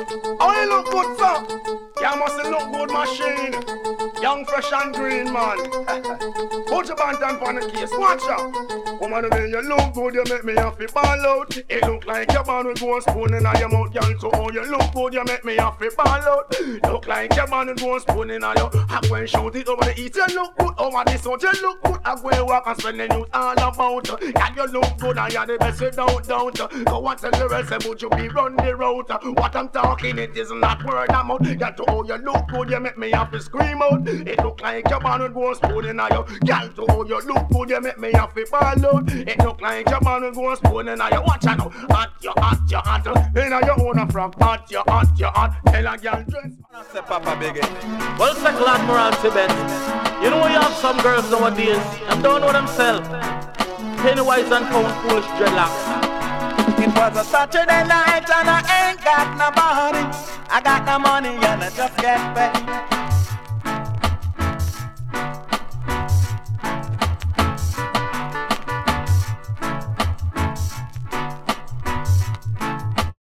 How you look good, sir? You must look good, machine. Young, fresh and green, man. Put your bantan on the case, watch out. Woman, the way you look good, you make me happy ball out. It look like your man with one spoon in your mouth, girl. So how you look good, you make me happy ball out. Look like your man with one spoon in your. I go and shout it over the eat. You look good over this out. You look good. I go and walk and spend the news all about. Girl, you look good and you're the best. You don't. Go and tell the rest about you be run the road. What I'm talking, it is not word of mouth. Girl, to how you look good, you make me happy scream out. It look like your man with one spoon in your. Girl, to how you look good, you make me happy ball out. It look like your man with one spoon in your. Watch out now. Hot, you hot, you hot. In your own frock. Hot, you hot, you hot. Tell a girl dress. Say Papa Biggie. Well, say glad moral Tibet. You know you have some girls nowadays and don't know themselves. Pennywise and pound foolish dreadlocks. It was a Saturday night and I ain't got no body. I got no money and I just get paid.